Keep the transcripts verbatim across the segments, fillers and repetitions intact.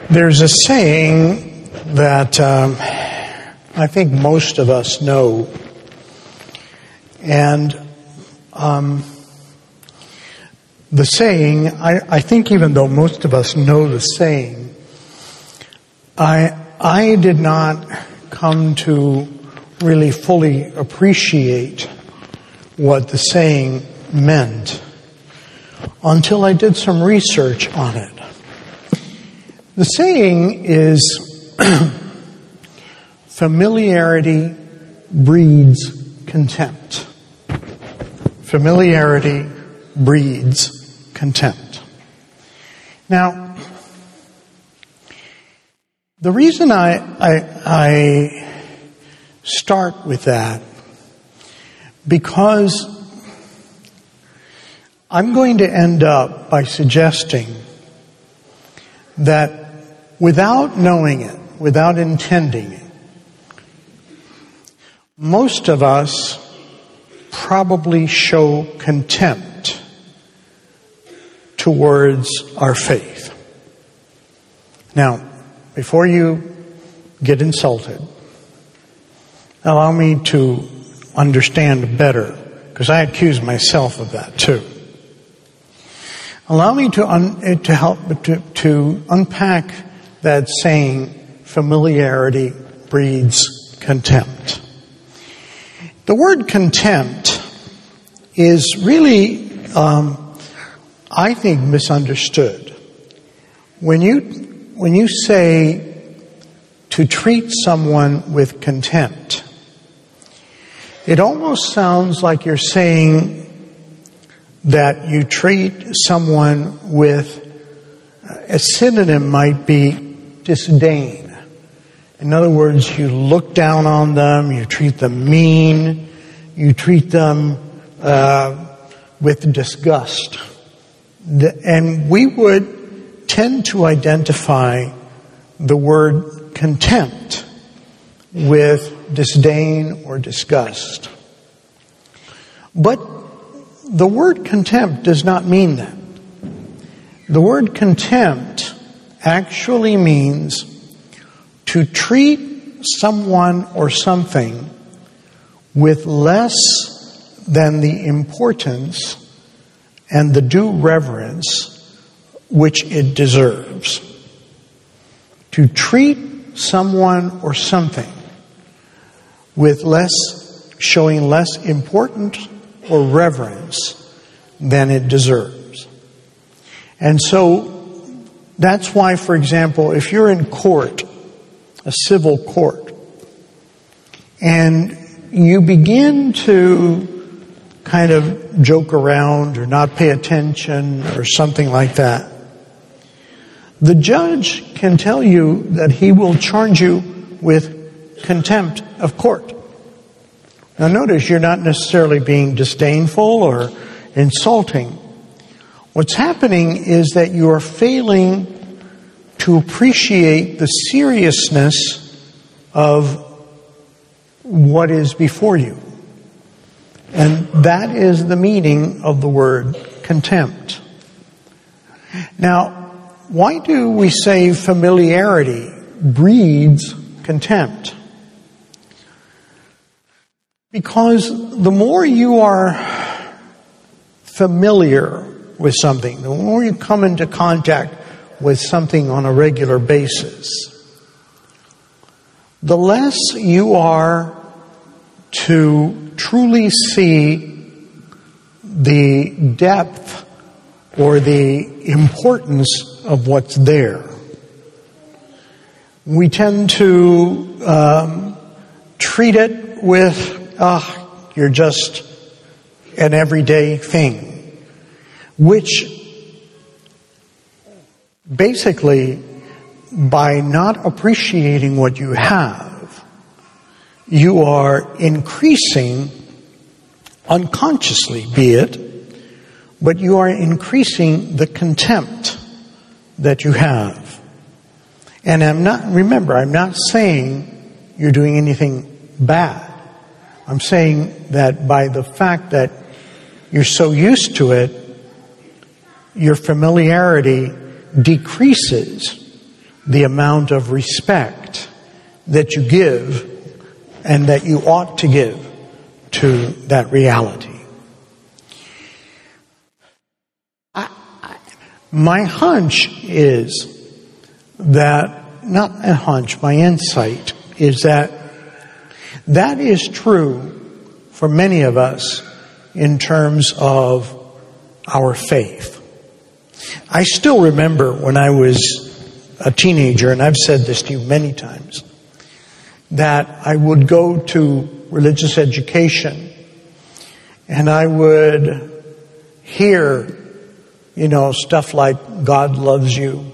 There's a saying that um, I think most of us know, and um, the saying, I, I think even though most of us know the saying, I I did not come to really fully appreciate what the saying meant until I did some research on it. The saying is, familiarity breeds contempt. Familiarity breeds contempt. Now, the reason I, I, I start with that, because I'm going to end up by suggesting that without knowing it, without intending it, most of us probably show contempt towards our faith. Now, before you get insulted, allow me to understand better, because I accuse myself of that too. Allow me to un, to help to, to unpack that saying, familiarity breeds contempt. The word contempt is really, um, I think, misunderstood. When you when you say to treat someone with contempt, it almost sounds like you're saying that you treat someone with, a synonym might be disdain. In other words, you look down on them, you treat them mean, you treat them uh, with disgust. And we would tend to identify the word contempt with disdain or disgust. But the word contempt does not mean that. The word contempt actually means to treat someone or something with less than the importance and the due reverence which it deserves. To treat someone or something with less, showing less importance or reverence than it deserves. And so that's why, for example, if you're in court, a civil court, and you begin to kind of joke around or not pay attention or something like that, the judge can tell you that he will charge you with contempt of court. Now notice, you're not necessarily being disdainful or insulting. What's happening is that you are failing to appreciate the seriousness of what is before you. And that is the meaning of the word contempt. Now, why do we say familiarity breeds contempt? Because the more you are familiar with something, the more you come into contact with something on a regular basis, the less you are to truly see the depth or the importance of what's there. We tend to um, treat it with, ah, you're just an everyday thing, which basically, by not appreciating what you have, you are increasing, unconsciously be it, but you are increasing the contempt that you have. And I'm not, remember, I'm not saying you're doing anything bad. I'm saying that by the fact that you're so used to it, your familiarity decreases the amount of respect that you give and that you ought to give to that reality. I, I, my hunch is that, not a hunch, my insight is that that is true for many of us in terms of our faith. I still remember when I was a teenager, and I've said this to you many times, that I would go to religious education and I would hear, you know, stuff like God loves you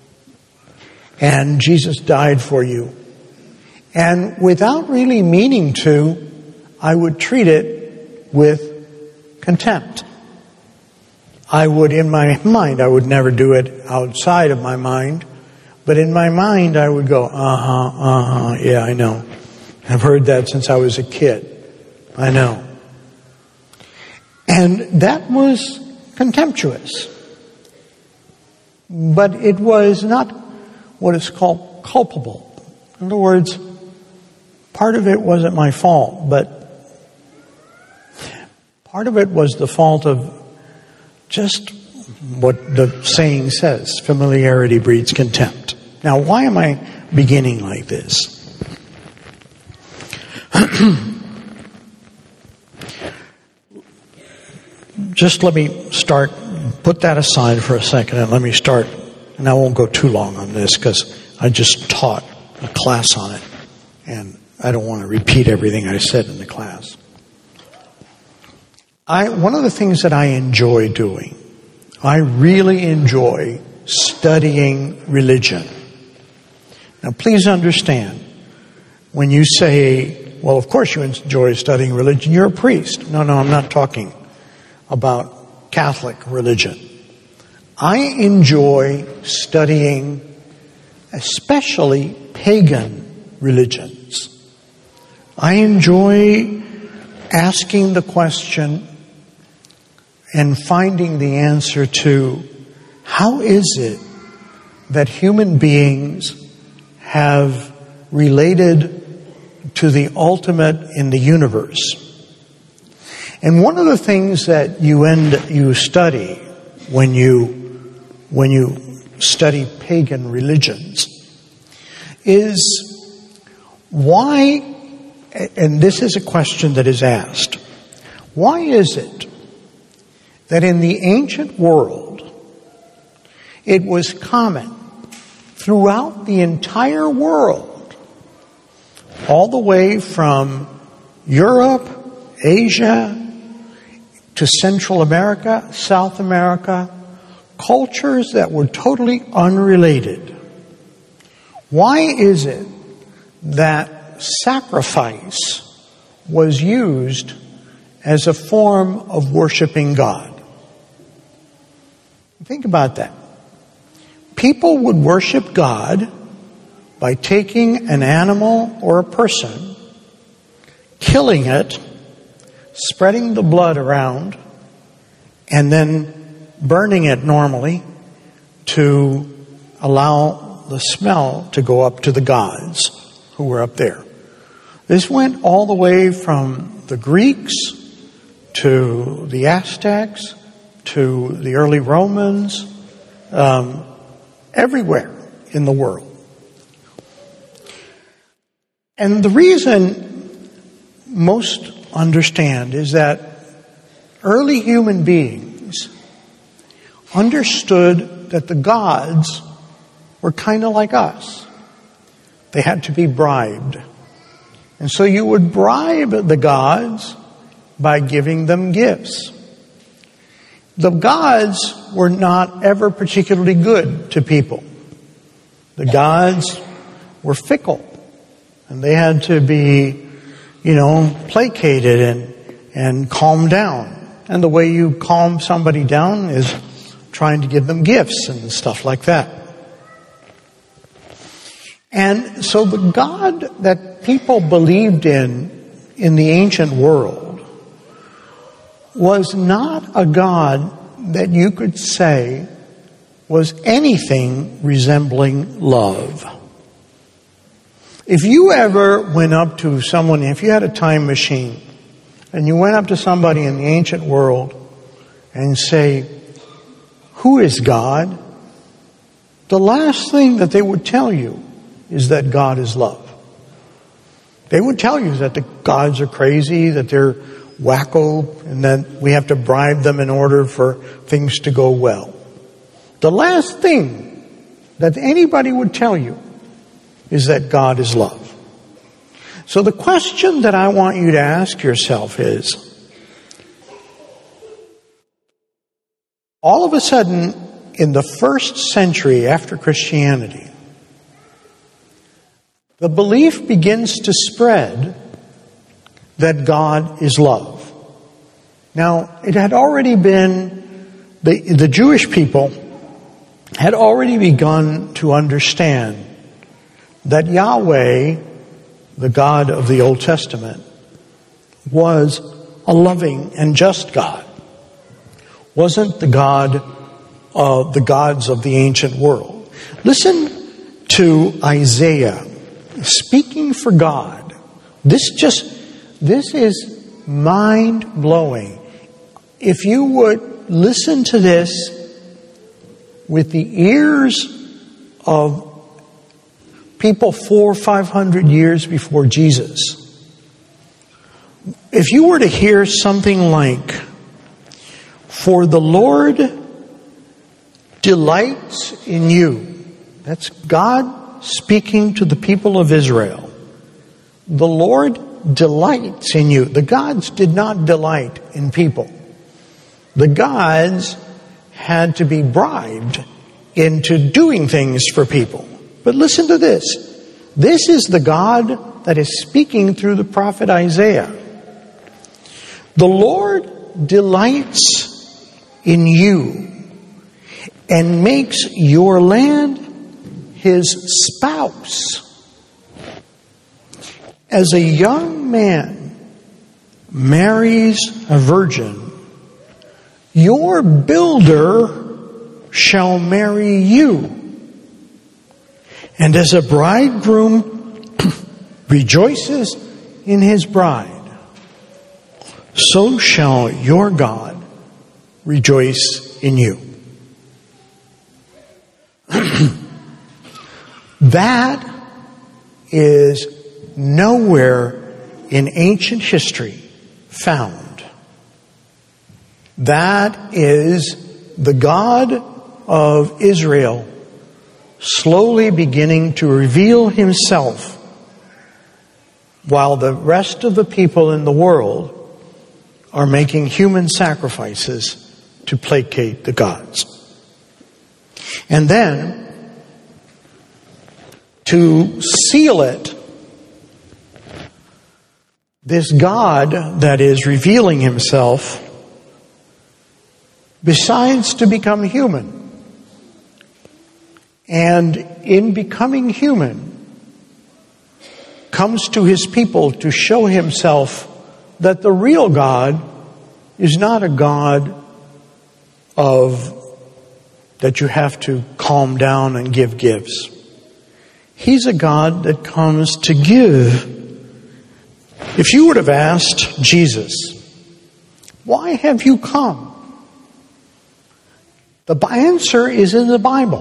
and Jesus died for you. And without really meaning to, I would treat it with contempt. I would, in my mind, I would never do it outside of my mind, but in my mind I would go, uh-huh, uh-huh, yeah, I know. I've heard that since I was a kid. I know. And that was contemptuous. But it was not what is called culpable. In other words, part of it wasn't my fault, but part of it was the fault of just what the saying says, familiarity breeds contempt. Now, why am I beginning like this? Just let me start, put that aside for a second, and let me start, and I won't go too long on this because I just taught a class on it, and I don't want to repeat everything I said in the class. I, one of the things that I enjoy doing, I really enjoy studying religion. Now, please understand, when you say, well, of course you enjoy studying religion, you're a priest. No, no, I'm not talking about Catholic religion. I enjoy studying especially pagan religions. I enjoy asking the question and finding the answer to, how is it that human beings have related to the ultimate in the universe? And one of the things that you end you study when you when you study pagan religions is why, and this is a question that is asked, why is it that in the ancient world it was common throughout the entire world, all the way from Europe, Asia, to Central America, South America, cultures that were totally unrelated? Why is it that sacrifice was used as a form of worshiping God? Think about that. People would worship God by taking an animal or a person, killing it, spreading the blood around, and then burning it normally to allow the smell to go up to the gods who were up there. This went all the way from the Greeks to the Aztecs to the early Romans, um, everywhere in the world. And the reason most understand is that early human beings understood that the gods were kind of like us. They had to be bribed. And so you would bribe the gods by giving them gifts. The gods were not ever particularly good to people. The gods were fickle, and they had to be, you know, placated and, and calmed down. And the way you calm somebody down is trying to give them gifts and stuff like that. And so the God that people believed in in the ancient world was not a God that you could say was anything resembling love. If you ever went up to someone, if you had a time machine, and you went up to somebody in the ancient world and say, "Who is God?" the last thing that they would tell you is that God is love. They would tell you that the gods are crazy, that they're wacko, and that we have to bribe them in order for things to go well. The last thing that anybody would tell you is that God is love. So the question that I want you to ask yourself is, all of a sudden, in the first century after Christianity, the belief begins to spread that God is love. Now, it had already been, the, the Jewish people had already begun to understand that Yahweh, the God of the Old Testament, was a loving and just God. Wasn't the God of the gods of the ancient world. Listen to Isaiah speaking for God. This just, this is mind-blowing. If you would listen to this with the ears of people four or five hundred years before Jesus, if you were to hear something like, "For the Lord delights in you," that's God speaking to the people of Israel. The Lord delights in you. The gods did not delight in people. The gods had to be bribed into doing things for people. But listen to this. This is the God that is speaking through the prophet Isaiah. "The Lord delights in you and makes your land his spouse. As a young man marries a virgin, your builder shall marry you. And as a bridegroom rejoices in his bride, so shall your God rejoice in you." That is nowhere in ancient history found. That is the God of Israel slowly beginning to reveal himself while the rest of the people in the world are making human sacrifices to placate the gods. And then, to seal it, this God that is revealing himself decides to become human. And in becoming human, comes to his people to show himself that the real God is not a God of that you have to calm down and give gifts. He's a God that comes to give. If you would have asked Jesus, "Why have you come?" The answer is in the Bible.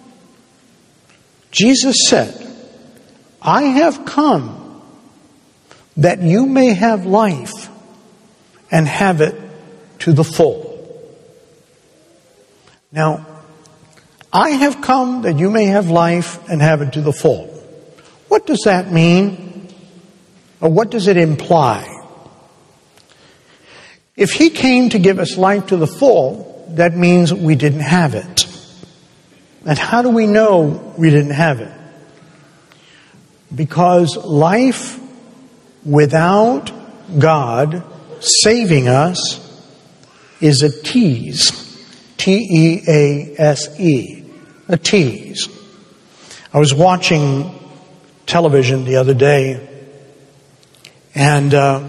Jesus said, "I have come that you may have life and have it to the full." Now, I have come that you may have life and have it to the full. What does that mean? Or what does it imply? If he came to give us life to the full, that means we didn't have it. And how do we know we didn't have it? Because life without God saving us is a tease. T E A S E. A tease. I was watching television the other day, and uh,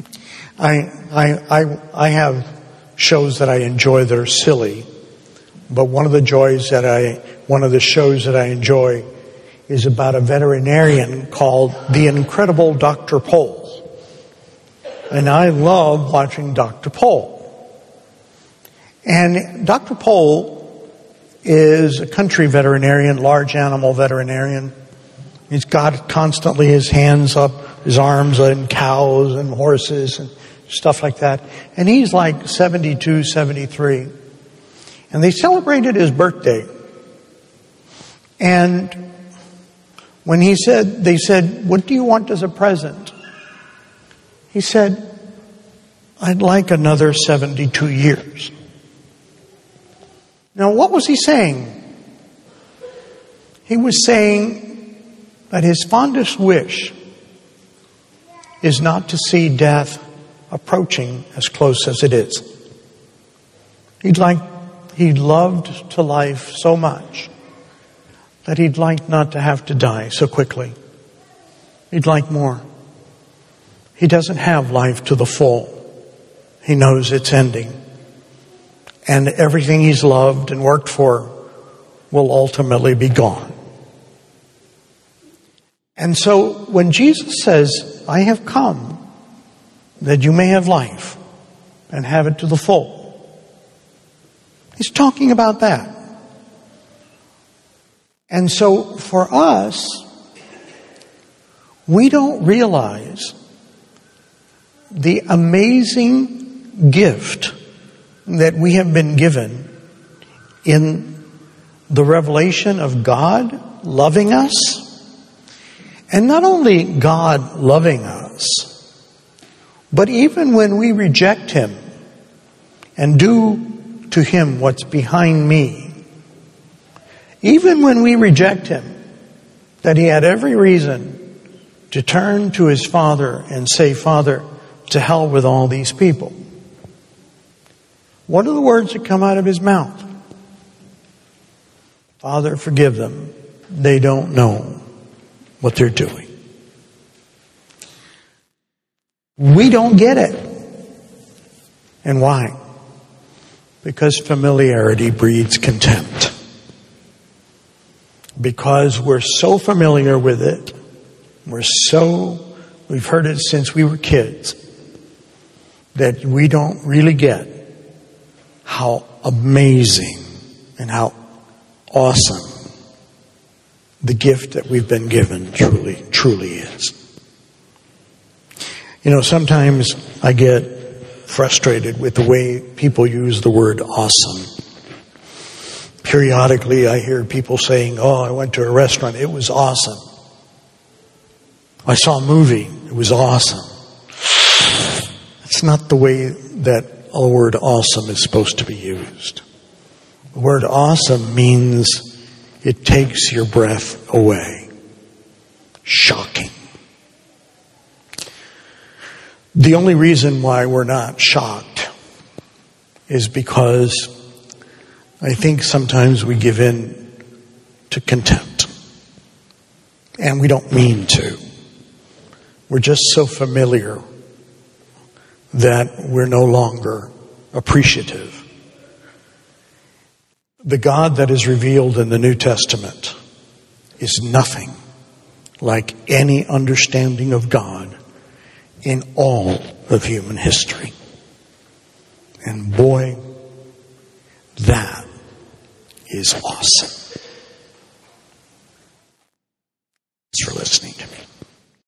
I, I, I, I have shows that I enjoy that are silly. but one of the joys that I, one of the shows that I enjoy is about a veterinarian called The Incredible Doctor Pol. And I love watching Doctor Pol. And Doctor Pol is a country veterinarian, large animal veterinarian. He's got constantly his hands up, his arms on cows and horses and stuff like that. And he's like seventy-two, seventy-three. And they celebrated his birthday. And when he said, they said, "What do you want as a present?" He said, "I'd like another seventy-two years. Now, what was he saying? He was saying that his fondest wish is not to see death approaching as close as it is. He'd like, he loved to life so much that he'd like not to have to die so quickly. He'd like more. He doesn't have life to the full. He knows it's ending. And everything he's loved and worked for will ultimately be gone." And so when Jesus says, "I have come that you may have life and have it to the full," he's talking about that. And so for us, we don't realize the amazing gift that we have been given in the revelation of God loving us. And not only God loving us, but even when we reject Him and do to Him what's behind me, even when we reject Him, that He had every reason to turn to His Father and say, "Father, to hell with all these people." What are the words that come out of His mouth? "Father, forgive them. They don't know what they're doing." We don't get it. And why? Because familiarity breeds contempt. Because we're so familiar with it, we're so, we've heard it since we were kids, that we don't really get how amazing and how awesome the gift that we've been given truly, truly is. You know, sometimes I get frustrated with the way people use the word awesome. Periodically I hear people saying, "Oh, I went to a restaurant, it was awesome. I saw a movie, it was awesome." It's not the way that the word awesome is supposed to be used. The word awesome means it takes your breath away. Shocking. The only reason why we're not shocked is because I think sometimes we give in to contempt. And we don't mean to. We're just so familiar that we're no longer appreciative. The God that is revealed in the New Testament is nothing like any understanding of God in all of human history. And boy, that is awesome. Thanks for listening to me.